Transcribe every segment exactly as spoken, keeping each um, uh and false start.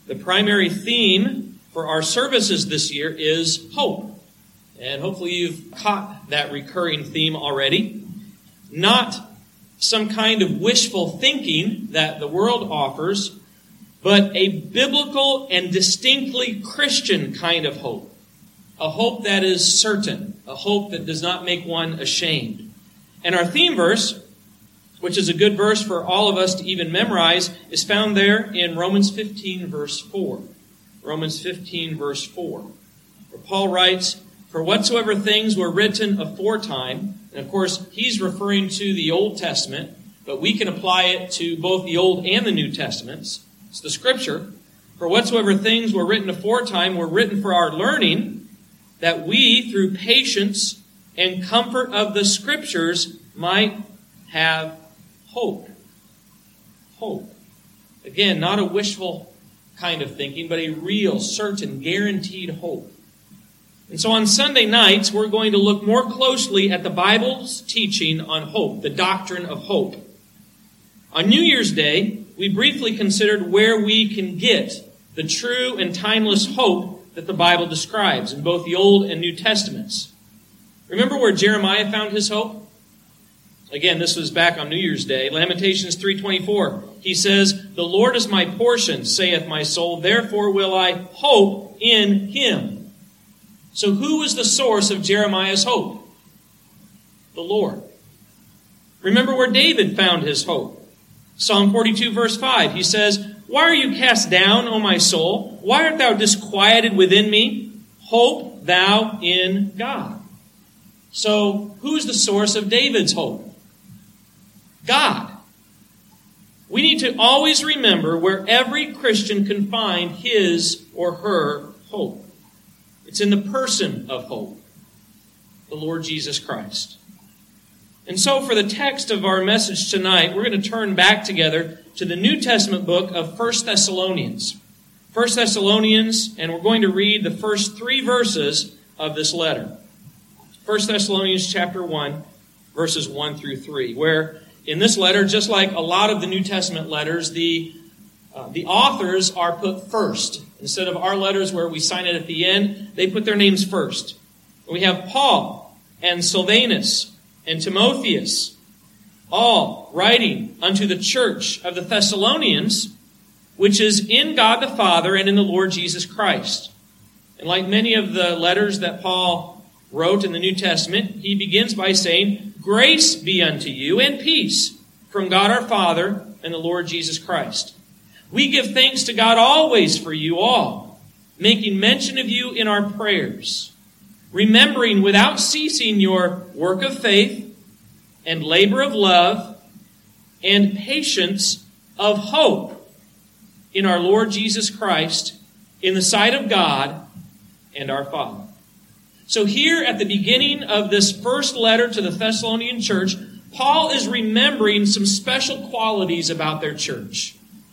The primary theme for our services this year is hope. And hopefully you've caught that recurring theme already. Not some kind of wishful thinking that the world offers, but a biblical and distinctly Christian kind of hope. A hope that is certain. A hope that does not make one ashamed. And our theme verse, which is a good verse for all of us to even memorize, is found there in Romans fifteen, verse four. Romans fifteen, verse four. Where Paul writes, "For whatsoever things were written aforetime," and of course he's referring to the Old Testament, but we can apply it to both the Old and the New Testaments. It's the Scripture. "For whatsoever things were written aforetime were written for our learning, that we, through patience and comfort of the Scriptures, might have hope." Hope. Again, not a wishful kind of thinking, but a real, certain, guaranteed hope. And so on Sunday nights, we're going to look more closely at the Bible's teaching on hope, the doctrine of hope. On New Year's Day, we briefly considered where we can get the true and timeless hope that the Bible describes in both the Old and New Testaments. Remember where Jeremiah found his hope? Again, this was back on New Year's Day. Lamentations three twenty-four. He says, "The Lord is my portion, saith my soul, therefore will I hope in Him." So who was the source of Jeremiah's hope? The Lord. Remember where David found his hope. Psalm forty-two, verse five. He says, "Why are you cast down, O my soul? Why art thou disquieted within me? Hope thou in God." So, who is the source of David's hope? God. We need to always remember where every Christian can find his or her hope. It's in the person of hope, the Lord Jesus Christ. And so for the text of our message tonight, we're going to turn back together to the New Testament book of First Thessalonians. First Thessalonians, and we're going to read the first three verses of this letter. First Thessalonians chapter one, verses one through three, where in this letter, just like a lot of the New Testament letters, the, uh, the authors are put first. Instead of our letters where we sign it at the end, they put their names first. We have Paul and Silvanus and Timotheus, all writing unto the church of the Thessalonians, which is in God the Father and in the Lord Jesus Christ. And like many of the letters that Paul wrote in the New Testament, he begins by saying, "Grace be unto you and peace from God our Father and the Lord Jesus Christ. We give thanks to God always for you all, making mention of you in our prayers, remembering without ceasing your work of faith and labor of love and patience of hope in our Lord Jesus Christ in the sight of God and our Father." So here at the beginning of this first letter to the Thessalonian church, Paul is remembering some special qualities about their church.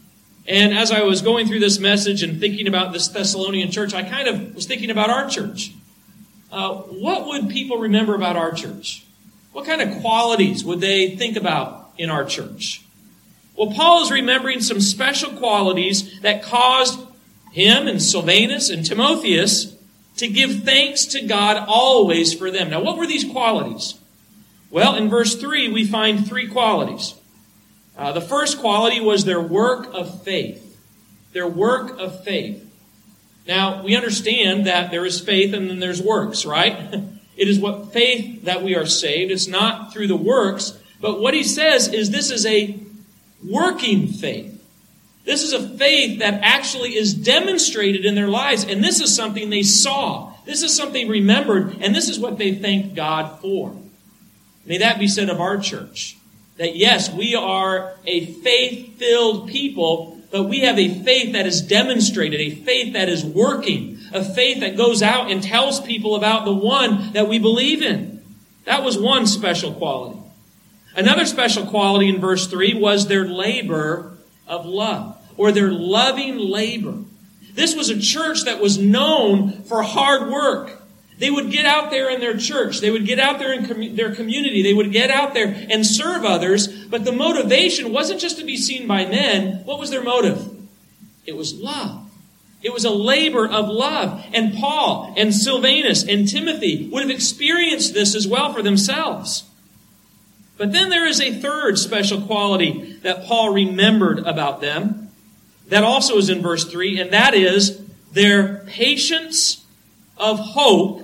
And as I was going through this message and thinking about this Thessalonian church, I kind of was thinking about our church. Uh, what would people remember about our church? What kind of qualities would they think about in our church? Well, Paul is remembering some special qualities that caused him and Silvanus and Timotheus to give thanks to God always for them. Now, what were these qualities? Well, in verse three, we find three qualities. Uh, the first quality was their work of faith. Their work of faith. Now, we understand that there is faith and then there's works, right? It is what faith that we are saved. It's not through the works. But what he says is this is a working faith. This is a faith that actually is demonstrated in their lives. And this is something they saw. This is something remembered. And this is what they thanked God for. May that be said of our church. That yes, we are a faith-filled people, but we have a faith that is demonstrated, a faith that is working, a faith that goes out and tells people about the one that we believe in. That was one special quality. Another special quality in verse three was their labor of love, or their loving labor. This was a church that was known for hard work. They would get out there in their church. They would get out there in com- their community. They would get out there and serve others. But the motivation wasn't just to be seen by men. What was their motive? It was love. It was a labor of love. And Paul and Silvanus and Timothy would have experienced this as well for themselves. But then there is a third special quality that Paul remembered about them. That also is in verse three, and that is their patience of hope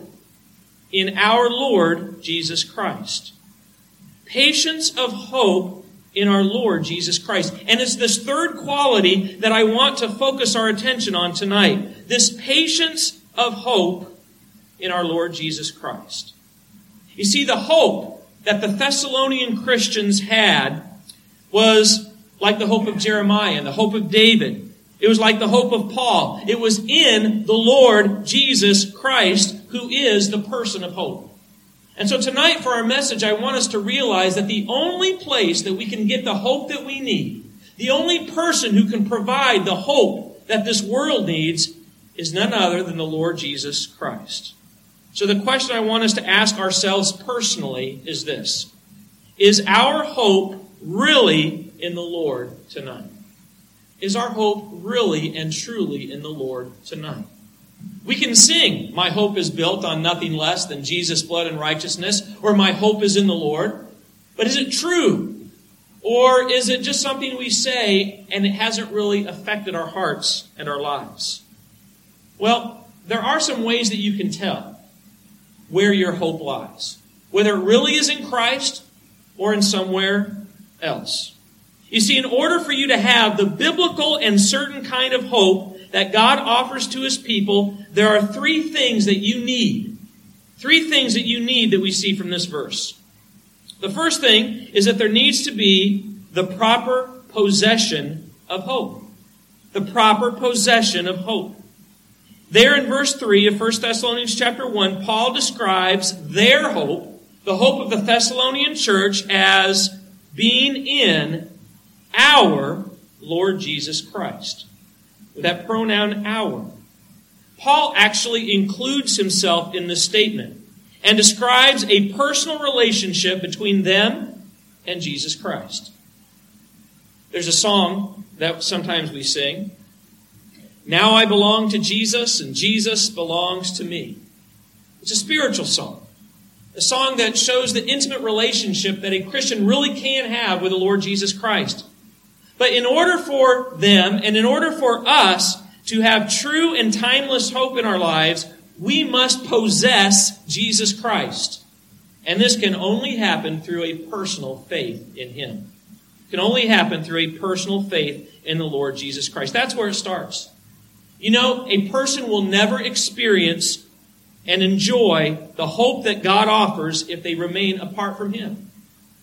in our Lord Jesus Christ. Patience of hope in our Lord Jesus Christ. And it's this third quality that I want to focus our attention on tonight. This patience of hope in our Lord Jesus Christ. You see, the hope that the Thessalonian Christians had was like the hope of Jeremiah and the hope of David. It was like the hope of Paul. It was in the Lord Jesus Christ, who is the person of hope. And so tonight for our message, I want us to realize that the only place that we can get the hope that we need, the only person who can provide the hope that this world needs, is none other than the Lord Jesus Christ. So the question I want us to ask ourselves personally is this: is our hope really in the Lord tonight? Is our hope really and truly in the Lord tonight? We can sing, "My hope is built on nothing less than Jesus' blood and righteousness," or "My hope is in the Lord." But is it true? Or is it just something we say and it hasn't really affected our hearts and our lives? Well, there are some ways that you can tell where your hope lies, whether it really is in Christ or in somewhere else. You see, in order for you to have the biblical and certain kind of hope that God offers to His people, there are three things that you need. Three things that you need that we see from this verse. The first thing is that there needs to be the proper possession of hope. The proper possession of hope. There in verse three of First Thessalonians chapter one, Paul describes their hope, the hope of the Thessalonian church, as being in our Lord Jesus Christ. With that pronoun our. Paul actually includes himself in this statement and describes a personal relationship between them and Jesus Christ. There's a song that sometimes we sing. Now I belong to Jesus and Jesus belongs to me. It's a spiritual song. A song that shows the intimate relationship that a Christian really can have with the Lord Jesus Christ. But in order for them and in order for us to have true and timeless hope in our lives, we must possess Jesus Christ. And this can only happen through a personal faith in Him. It can only happen through a personal faith in the Lord Jesus Christ. That's where it starts. You know, a person will never experience and enjoy the hope that God offers if they remain apart from Him.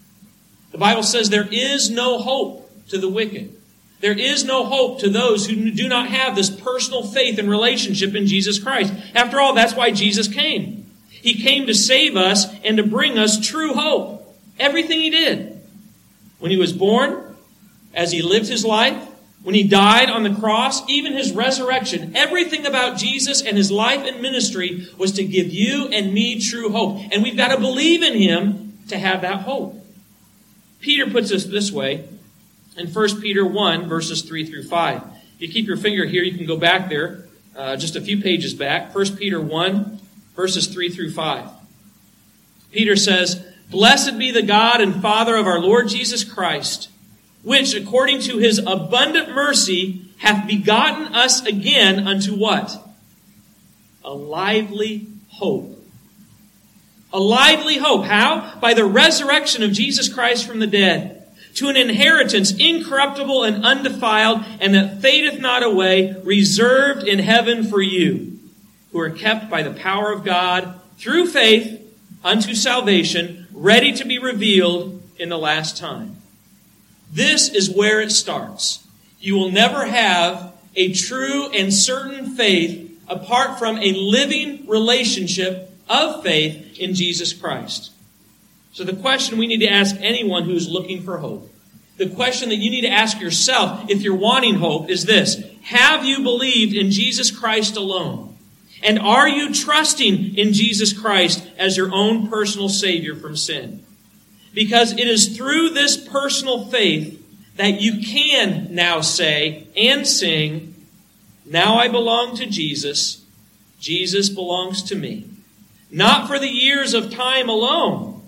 The Bible says there is no hope to the wicked. There is no hope to those who do not have this personal faith and relationship in Jesus Christ. After all, that's why Jesus came. He came to save us and to bring us true hope. Everything He did. When He was born, as He lived His life, when He died on the cross, even His resurrection, everything about Jesus and His life and ministry was to give you and me true hope. And we've got to believe in Him to have that hope. Peter puts it this way in First Peter one, verses three through five. If you keep your finger here, you can go back there, uh, just a few pages back. First Peter one, verses three through five. Peter says, "Blessed be the God and Father of our Lord Jesus Christ, which, according to His abundant mercy, hath begotten us again unto" what? A lively hope. A lively hope. How? By the resurrection of Jesus Christ from the dead. To an inheritance incorruptible and undefiled, and that fadeth not away, reserved in heaven for you, who are kept by the power of God through faith unto salvation, ready to be revealed in the last time. This is where it starts. You will never have a true and certain faith apart from a living relationship of faith in Jesus Christ. So the question we need to ask anyone who's looking for hope, the question that you need to ask yourself if you're wanting hope is this: have you believed in Jesus Christ alone? And are you trusting in Jesus Christ as your own personal Savior from sin? Because it is through this personal faith that you can now say and sing, Now I belong to Jesus. Jesus belongs to me. Not for the years of time alone,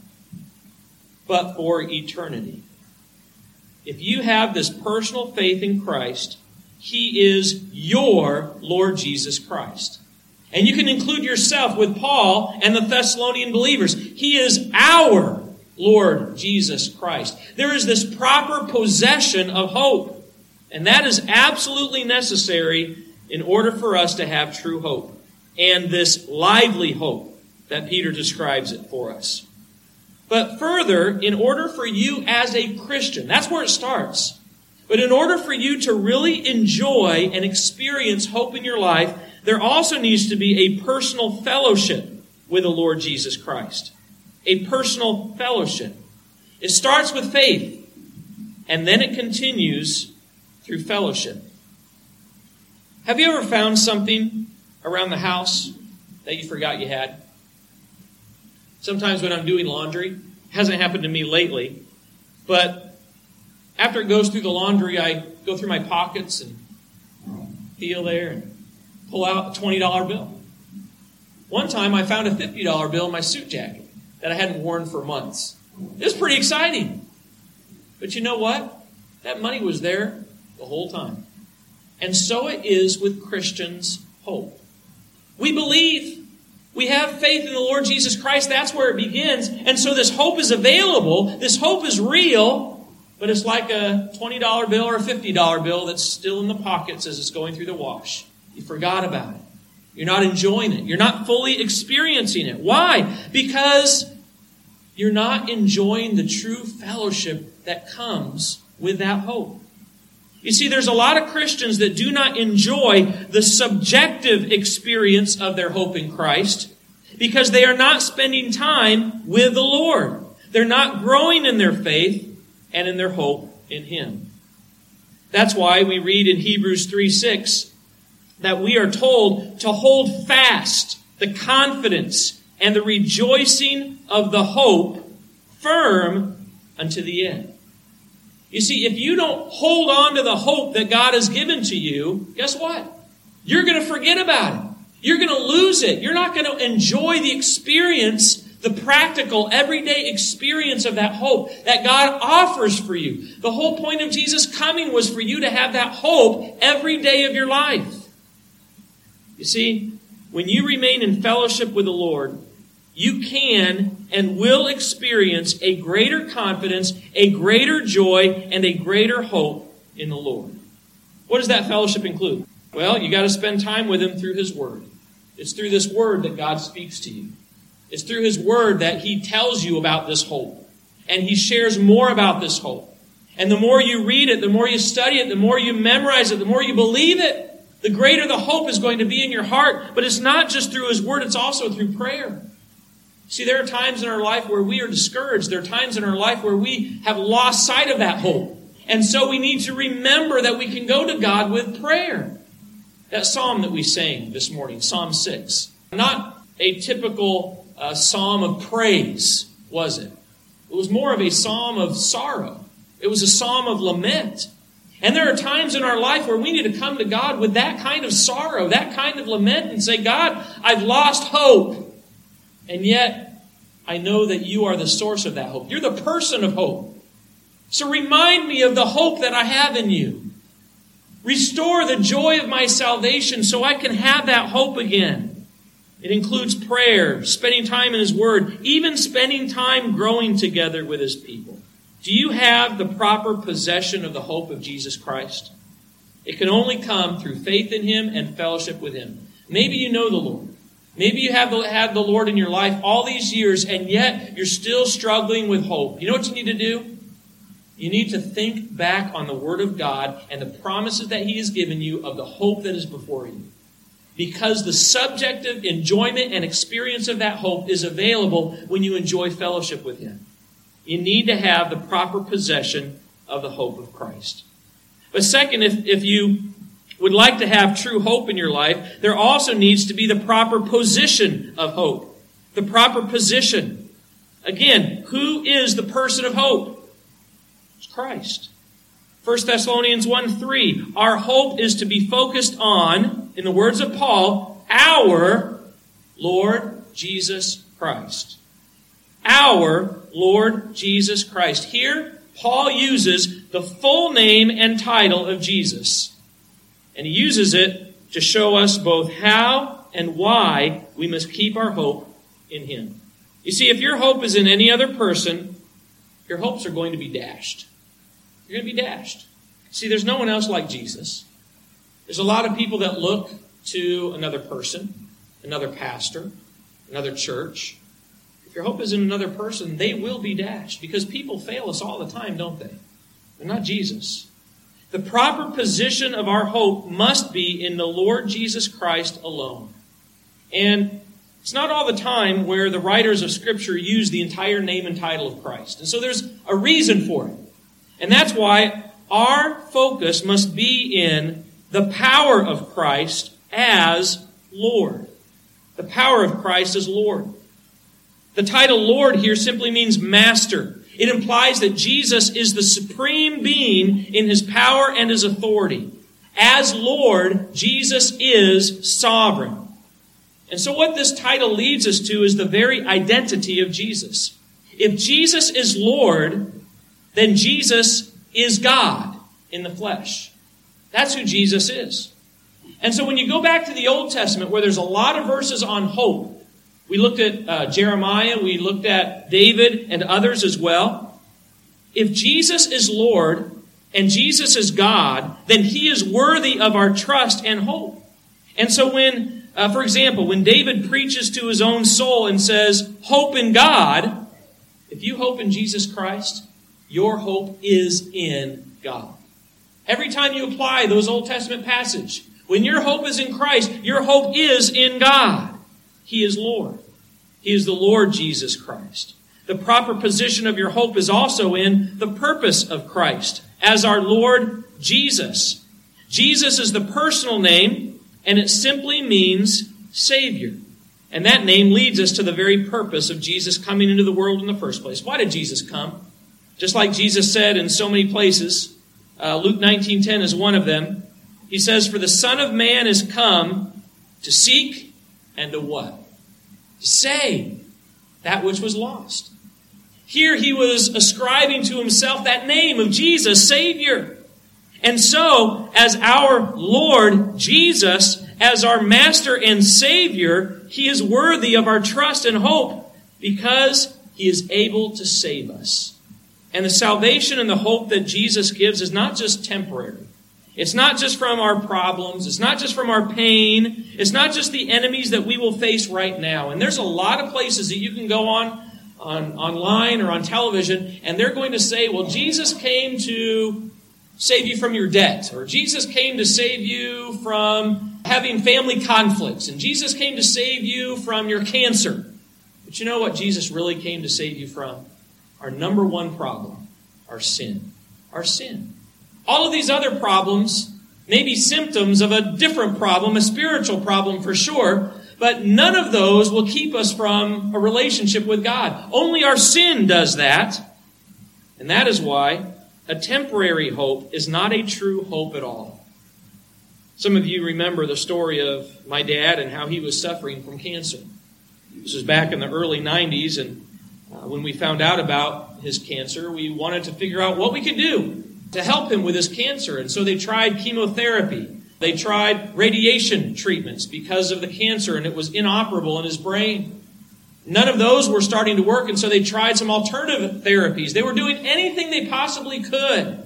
but for eternity. If you have this personal faith in Christ, He is your Lord Jesus Christ. And you can include yourself with Paul and the Thessalonian believers. He is our Lord Jesus Christ. There is this proper possession of hope. And that is absolutely necessary in order for us to have true hope. And this lively hope that Peter describes it for us. But further, in order for you as a Christian, that's where it starts. But in order for you to really enjoy and experience hope in your life, there also needs to be a personal fellowship with the Lord Jesus Christ. A personal fellowship. It starts with faith, and then it continues through fellowship. Have you ever found something around the house that you forgot you had? Sometimes when I'm doing laundry, it hasn't happened to me lately, but after it goes through the laundry, I go through my pockets and feel there and pull out a twenty dollar bill. One time I found a fifty dollar bill in my suit jacket that I hadn't worn for months. It was pretty exciting. But you know what? That money was there the whole time. And so it is with Christians' hope. We believe. We have faith in the Lord Jesus Christ. That's where it begins. And so this hope is available. This hope is real. But it's like a twenty dollar bill or a fifty dollar bill that's still in the pockets as it's going through the wash. You forgot about it. You're not enjoying it. You're not fully experiencing it. Why? Because you're not enjoying the true fellowship that comes with that hope. You see, there's a lot of Christians that do not enjoy the subjective experience of their hope in Christ because they are not spending time with the Lord. They're not growing in their faith and in their hope in Him. That's why we read in Hebrews three six that we are told to hold fast the confidence and the rejoicing of the hope firm unto the end. You see, if you don't hold on to the hope that God has given to you, guess what? You're going to forget about it. You're going to lose it. You're not going to enjoy the experience, the practical, everyday experience of that hope that God offers for you. The whole point of Jesus coming was for you to have that hope every day of your life. You see, when you remain in fellowship with the Lord, you can and will experience a greater confidence, a greater joy, and a greater hope in the Lord. What does that fellowship include? Well, you got to spend time with Him through His Word. It's through this Word that God speaks to you. It's through His Word that He tells you about this hope. And He shares more about this hope. And the more you read it, the more you study it, the more you memorize it, the more you believe it, the greater the hope is going to be in your heart. But it's not just through His Word, it's also through prayer. See, there are times in our life where we are discouraged. There are times in our life where we have lost sight of that hope. And so we need to remember that we can go to God with prayer. That psalm that we sang this morning, Psalm six, not a typical uh, psalm of praise, was it? It was more of a psalm of sorrow. It was a psalm of lament. And there are times in our life where we need to come to God with that kind of sorrow, that kind of lament, and say, God, I've lost hope. And yet, I know that you are the source of that hope. You're the person of hope. So remind me of the hope that I have in you. Restore the joy of my salvation so I can have that hope again. It includes prayer, spending time in His Word, even spending time growing together with His people. Do you have the proper possession of the hope of Jesus Christ? It can only come through faith in Him and fellowship with Him. Maybe you know the Lord. Maybe you have had the Lord in your life all these years, and yet you're still struggling with hope. You know what you need to do? You need to think back on the Word of God and the promises that He has given you of the hope that is before you. Because the subjective enjoyment and experience of that hope is available when you enjoy fellowship with Him. You need to have the proper possession of the hope of Christ. But second, if, if you would like to have true hope in your life, there also needs to be the proper position of hope. The proper position. Again, who is the person of hope? It's Christ. First Thessalonians one three, our hope is to be focused on, in the words of Paul, our Lord Jesus Christ. Our Lord Jesus Christ. Here, Paul uses the full name and title of Jesus. And he uses it to show us both how and why we must keep our hope in Him. You see, if your hope is in any other person, your hopes are going to be dashed. You're going to be dashed. See, there's no one else like Jesus. There's a lot of people that look to another person, another pastor, another church. If your hope is in another person, they will be dashed, because people fail us all the time, don't they? They're not Jesus. The proper position of our hope must be in the Lord Jesus Christ alone. And it's not all the time where the writers of Scripture use the entire name and title of Christ. And so there's a reason for it. And that's why our focus must be in the power of Christ as Lord. The power of Christ as Lord. The title Lord here simply means master. It implies that Jesus is the supreme being in His power and His authority. As Lord, Jesus is sovereign. And so what this title leads us to is the very identity of Jesus. If Jesus is Lord, then Jesus is God in the flesh. That's who Jesus is. And so when you go back to the Old Testament, where there's a lot of verses on hope, we looked at uh, Jeremiah, we looked at David and others as well. If Jesus is Lord and Jesus is God, then He is worthy of our trust and hope. And so when, uh, for example, when David preaches to his own soul and says, hope in God, if you hope in Jesus Christ, your hope is in God. Every time you apply those Old Testament passages, when your hope is in Christ, your hope is in God. He is Lord. He is the Lord Jesus Christ. The proper position of your hope is also in the purpose of Christ as our Lord Jesus. Jesus is the personal name, and it simply means Savior. And that name leads us to the very purpose of Jesus coming into the world in the first place. Why did Jesus come? Just like Jesus said in so many places, uh, Luke nineteen ten is one of them. He says, for the Son of Man is come to seek and to what? To save that which was lost. Here He was ascribing to Himself that name of Jesus, Savior. And so, as our Lord Jesus, as our Master and Savior, He is worthy of our trust and hope because He is able to save us. And the salvation and the hope that Jesus gives is not just temporary. It's not just from our problems. It's not just from our pain. It's not just the enemies that we will face right now. And there's a lot of places that you can go on, on online or on television, and they're going to say, well, Jesus came to save you from your debt, or Jesus came to save you from having family conflicts, and Jesus came to save you from your cancer. But you know what Jesus really came to save you from? Our number one problem, our sin. Our sin. All of these other problems may be symptoms of a different problem, a spiritual problem for sure, but none of those will keep us from a relationship with God. Only our sin does that. And that is why a temporary hope is not a true hope at all. Some of you remember the story of my dad and how he was suffering from cancer. This was back in the early nineties, and uh, when we found out about his cancer, we wanted to figure out what we could do to help him with his cancer. And so they tried chemotherapy. They tried radiation treatments because of the cancer, and it was inoperable in his brain. None of those were starting to work, and so they tried some alternative therapies. They were doing anything they possibly could.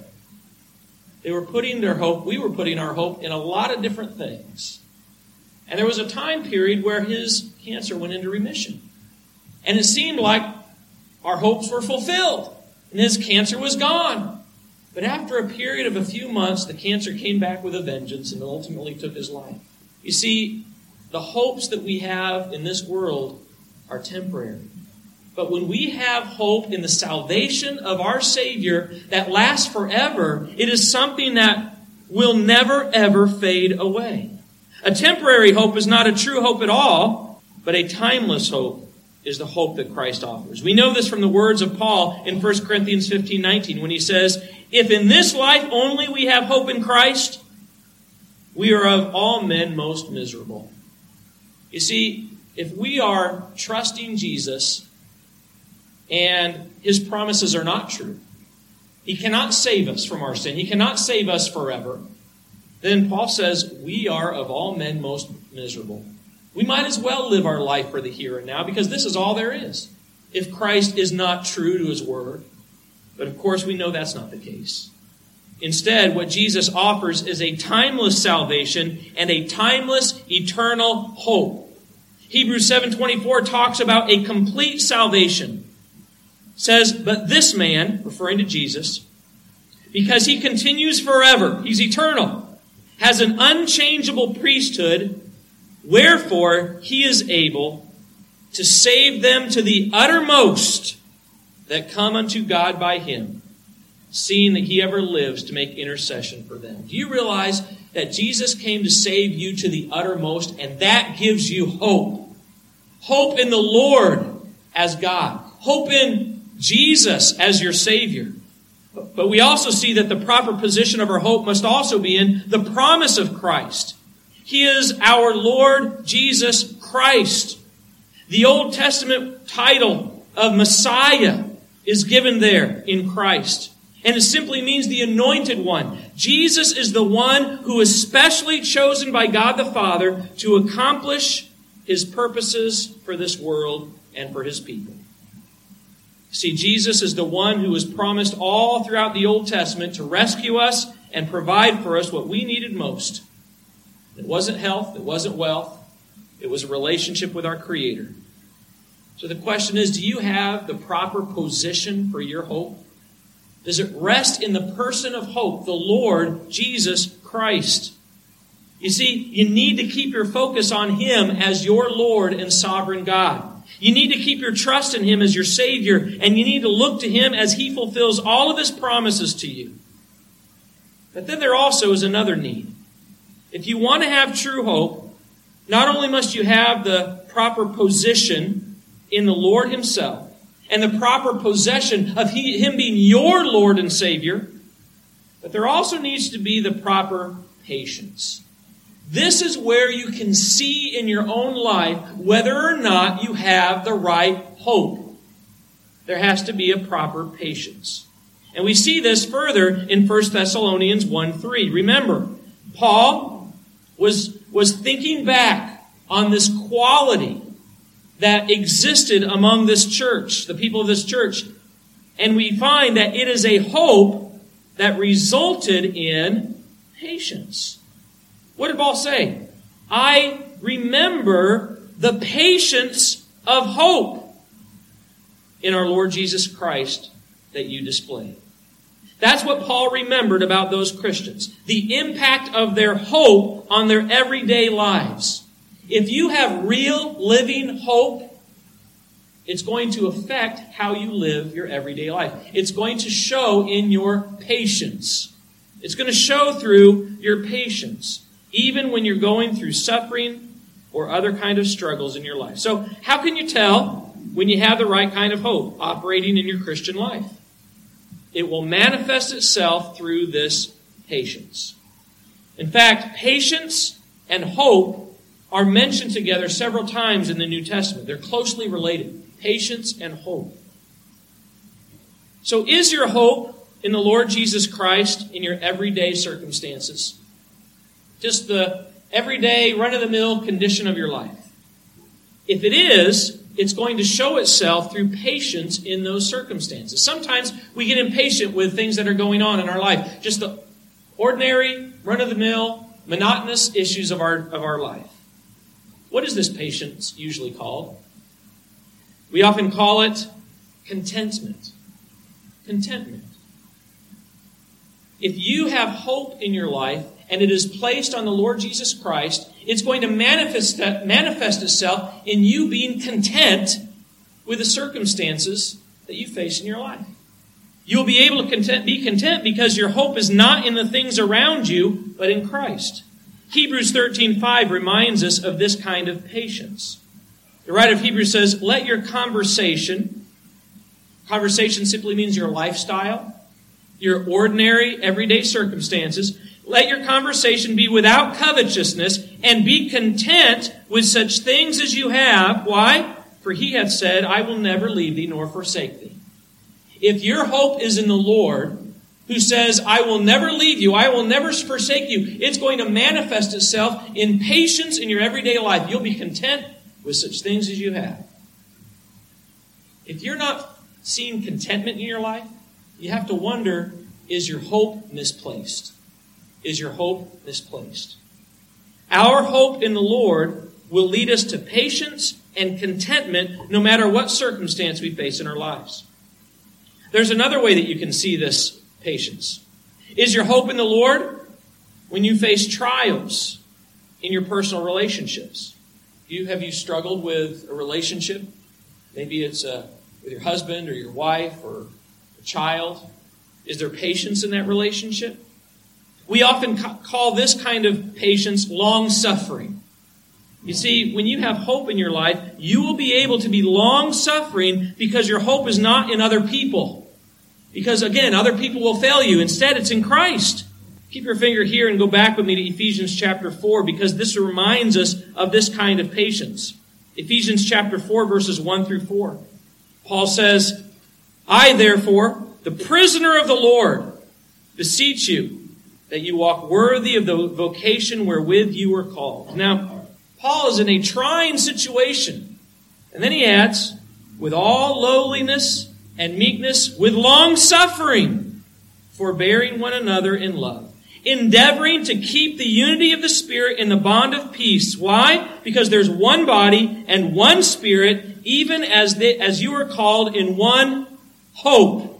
They were putting their hope, we were putting our hope in a lot of different things. And there was a time period where his cancer went into remission. And it seemed like our hopes were fulfilled, and his cancer was gone. But after a period of a few months, the cancer came back with a vengeance and ultimately took his life. You see, the hopes that we have in this world are temporary. But when we have hope in the salvation of our Savior that lasts forever, it is something that will never, ever fade away. A temporary hope is not a true hope at all, but a timeless hope is the hope that Christ offers. We know this from the words of Paul in First Corinthians fifteen nineteen when he says, "If in this life only we have hope in Christ, we are of all men most miserable." You see, if we are trusting Jesus and His promises are not true, He cannot save us from our sin, He cannot save us forever, then Paul says we are of all men most miserable. We might as well live our life for the here and now because this is all there is, if Christ is not true to His word. But of course we know that's not the case. Instead, what Jesus offers is a timeless salvation and a timeless, eternal hope. Hebrews seven twenty-four talks about a complete salvation. It says, "But this man," referring to Jesus, "because He continues forever," He's eternal, "has an unchangeable priesthood, wherefore He is able to save them to the uttermost that come unto God by Him, seeing that He ever lives to make intercession for them." Do you realize that Jesus came to save you to the uttermost, and that gives you hope? Hope in the Lord as God. Hope in Jesus as your Savior. But we also see that the proper position of our hope must also be in the promise of Christ. He is our Lord Jesus Christ. The Old Testament title of Messiah is given there in Christ. And it simply means the anointed one. Jesus is the one who is specially chosen by God the Father to accomplish His purposes for this world and for His people. See, Jesus is the one who was promised all throughout the Old Testament to rescue us and provide for us what we needed most. It wasn't health, it wasn't wealth, it was a relationship with our Creator. So the question is, do you have the proper position for your hope? Does it rest in the person of hope, the Lord Jesus Christ? You see, you need to keep your focus on Him as your Lord and sovereign God. You need to keep your trust in Him as your Savior, and you need to look to Him as He fulfills all of His promises to you. But then there also is another need. If you want to have true hope, not only must you have the proper position in the Lord Himself, and the proper possession of he, Him being your Lord and Savior, but there also needs to be the proper patience. This is where you can see in your own life whether or not you have the right hope. There has to be a proper patience. And we see this further in First Thessalonians one three. Remember, Paul was, was thinking back on this quality that existed among this church, the people of this church. And we find that it is a hope that resulted in patience. What did Paul say? I remember the patience of hope in our Lord Jesus Christ that you displayed. That's what Paul remembered about those Christians. The impact of their hope on their everyday lives. If you have real living hope, it's going to affect how you live your everyday life. It's going to show in your patience. It's going to show through your patience, even when you're going through suffering or other kind of struggles in your life. So how can you tell when you have the right kind of hope operating in your Christian life? It will manifest itself through this patience. In fact, patience and hope are mentioned together several times in the New Testament. They're closely related. Patience and hope. So is your hope in the Lord Jesus Christ in your everyday circumstances? Just the everyday, run-of-the-mill condition of your life. If it is, it's going to show itself through patience in those circumstances. Sometimes we get impatient with things that are going on in our life. Just the ordinary, run-of-the-mill, monotonous issues of our, of our life. What is this patience usually called? We often call it contentment. Contentment. If you have hope in your life and it is placed on the Lord Jesus Christ, it's going to manifest, manifest itself in you being content with the circumstances that you face in your life. You'll be able to content, be content because your hope is not in the things around you, but in Christ. Hebrews thirteen five reminds us of this kind of patience. The writer of Hebrews says, let your conversation, conversation simply means your lifestyle, your ordinary, everyday circumstances, let your conversation be without covetousness, and be content with such things as you have. Why? For he hath said, I will never leave thee nor forsake thee. If your hope is in the Lord, who says, I will never leave you, I will never forsake you, it's going to manifest itself in patience in your everyday life. You'll be content with such things as you have. If you're not seeing contentment in your life, you have to wonder, is your hope misplaced? Is your hope misplaced? Our hope in the Lord will lead us to patience and contentment no matter what circumstance we face in our lives. There's another way that you can see this patience. Is your hope in the Lord when you face trials in your personal relationships? You, have you struggled with a relationship? Maybe it's uh, with your husband or your wife or a child. Is there patience in that relationship? We often ca- call this kind of patience long-suffering. You see, when you have hope in your life, you will be able to be long-suffering because your hope is not in other people. Because, again, other people will fail you. Instead, it's in Christ. Keep your finger here and go back with me to Ephesians chapter four, because this reminds us of this kind of patience. Ephesians chapter four, verses one through four. Paul says, I, therefore, the prisoner of the Lord, beseech you that you walk worthy of the vocation wherewith you were called. Now, Paul is in a trying situation. And then he adds, with all lowliness and meekness, with long suffering, forbearing one another in love, endeavoring to keep the unity of the Spirit in the bond of peace. Why? Because there's one body and one Spirit, even as the, as you are called in one hope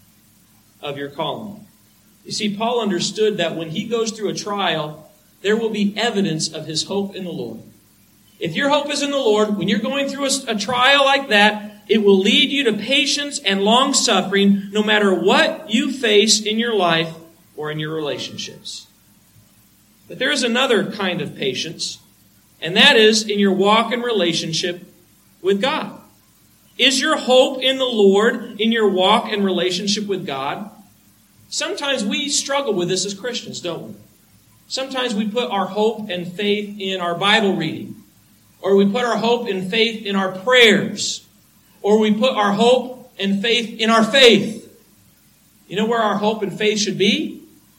of your calling. You see, Paul understood that when he goes through a trial, there will be evidence of his hope in the Lord. If your hope is in the Lord, when you're going through a, a trial like that, it will lead you to patience and long-suffering no matter what you face in your life or in your relationships. But there is another kind of patience, and that is in your walk and relationship with God. Is your hope in the Lord in your walk and relationship with God? Sometimes we struggle with this as Christians, don't we? Sometimes we put our hope and faith in our Bible reading, or we put our hope and faith in our prayers, or we put our hope and faith in our faith. You know where our hope and faith should be?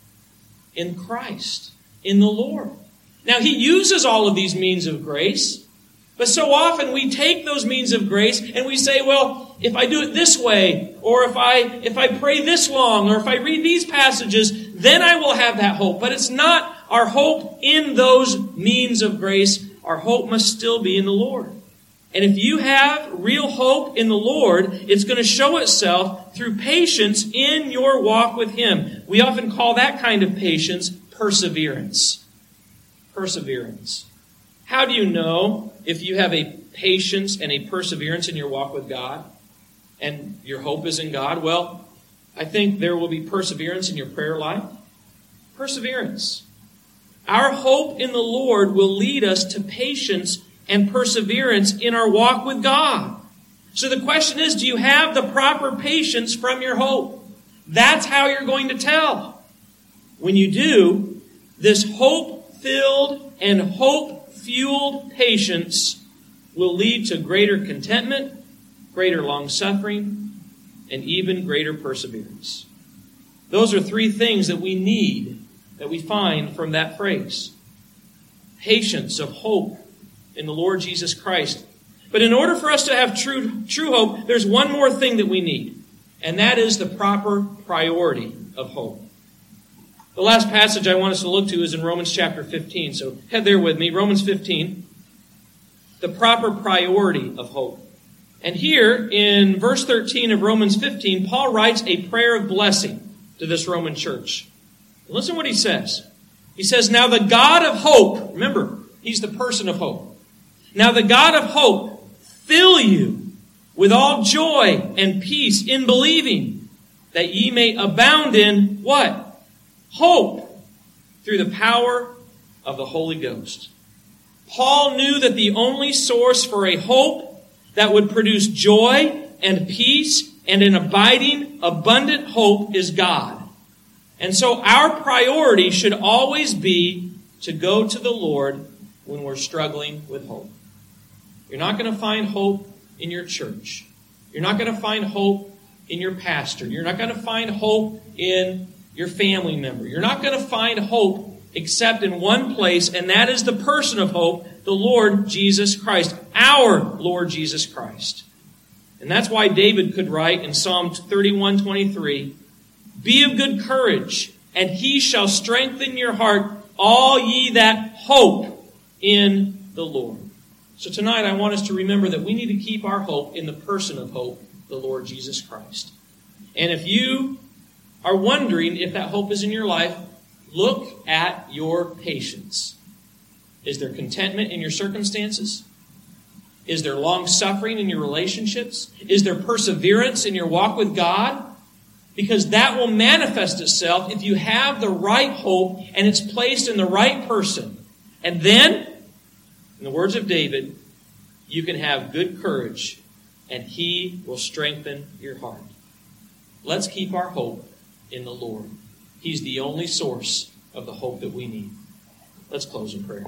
In Christ, in the Lord. Now, He uses all of these means of grace, but so often we take those means of grace and we say, well, if I do it this way, or if I if I pray this long, or if I read these passages, then I will have that hope. But it's not our hope in those means of grace. Our hope must still be in the Lord. And if you have real hope in the Lord, it's going to show itself through patience in your walk with Him. We often call that kind of patience perseverance. Perseverance. How do you know if you have a patience and a perseverance in your walk with God and your hope is in God? Well, I think there will be perseverance in your prayer life. Perseverance. Our hope in the Lord will lead us to patience and perseverance in our walk with God. So the question is, do you have the proper patience from your hope? That's how you're going to tell. When you do, this hope-filled and hope-fueled patience will lead to greater contentment, greater long-suffering, and even greater perseverance. Those are three things that we need, that we find from that phrase. Patience of hope in the Lord Jesus Christ. But in order for us to have true, true hope, there's one more thing that we need, and that is the proper priority of hope. The last passage I want us to look to is in Romans chapter fifteen. So head there with me. Romans fifteen. The proper priority of hope. And here in verse thirteen of Romans fifteen, Paul writes a prayer of blessing to this Roman church. Listen to what he says. He says, now the God of hope, remember, He's the person of hope. Now the God of hope fill you with all joy and peace in believing, that ye may abound in what? Hope, through the power of the Holy Ghost. Paul knew that the only source for a hope that would produce joy and peace and an abiding, abundant hope is God. And so our priority should always be to go to the Lord when we're struggling with hope. You're not going to find hope in your church. You're not going to find hope in your pastor. You're not going to find hope in your family member. You're not going to find hope except in one place, and that is the person of hope, the Lord Jesus Christ, our Lord Jesus Christ. And that's why David could write in Psalm thirty-one twenty-three, "Be of good courage, and he shall strengthen your heart, all ye that hope in the Lord." So tonight I want us to remember that we need to keep our hope in the person of hope, the Lord Jesus Christ. And if you are wondering if that hope is in your life, look at your patience. Is there contentment in your circumstances? Is there long-suffering in your relationships? Is there perseverance in your walk with God? Because that will manifest itself if you have the right hope and it's placed in the right person. And then, in the words of David, you can have good courage and He will strengthen your heart. Let's keep our hope in the Lord. He's the only source of the hope that we need. Let's close in prayer.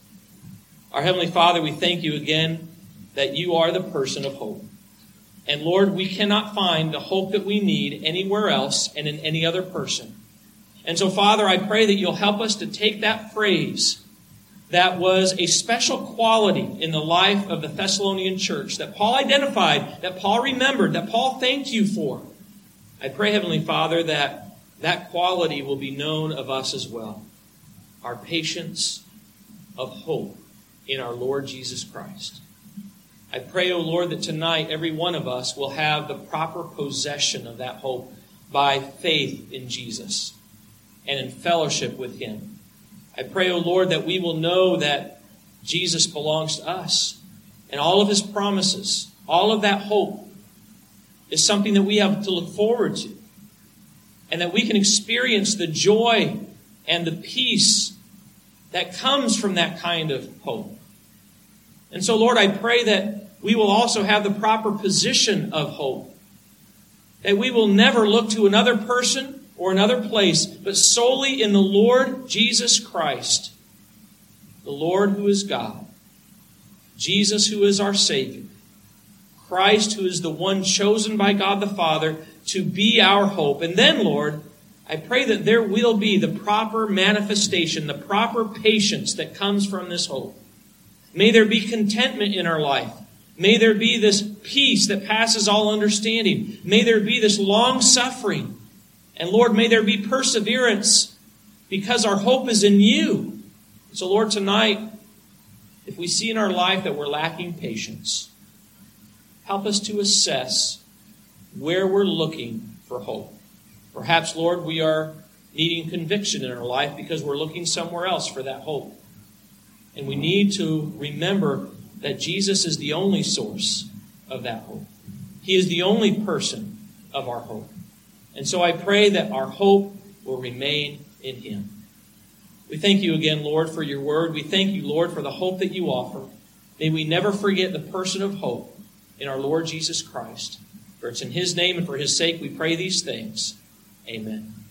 Our Heavenly Father, we thank you again that you are the person of hope. And Lord, we cannot find the hope that we need anywhere else and in any other person. And so, Father, I pray that you'll help us to take that phrase that was a special quality in the life of the Thessalonian church that Paul identified, that Paul remembered, that Paul thanked you for. I pray, Heavenly Father, that that quality will be known of us as well. Our patience of hope in our Lord Jesus Christ. I pray, O Lord, that tonight every one of us will have the proper possession of that hope by faith in Jesus and in fellowship with Him. I pray, O Lord, that we will know that Jesus belongs to us and all of His promises, all of that hope is something that we have to look forward to, and that we can experience the joy and the peace that comes from that kind of hope. And so, Lord, I pray that we will also have the proper position of hope, that we will never look to another person or another place, but solely in the Lord Jesus Christ, the Lord who is God, Jesus who is our Savior, Christ who is the one chosen by God the Father to be our hope. And then, Lord, I pray that there will be the proper manifestation, the proper patience that comes from this hope. May there be contentment in our life. May there be this peace that passes all understanding. May there be this long suffering. And Lord, may there be perseverance because our hope is in you. So Lord, tonight, if we see in our life that we're lacking patience, help us to assess where we're looking for hope. Perhaps, Lord, we are needing conviction in our life because we're looking somewhere else for that hope. And we need to remember that Jesus is the only source of that hope. He is the only person of our hope. And so I pray that our hope will remain in Him. We thank you again, Lord, for your word. We thank you, Lord, for the hope that you offer. May we never forget the person of hope in our Lord Jesus Christ. For it's in His name and for His sake we pray these things. Amen.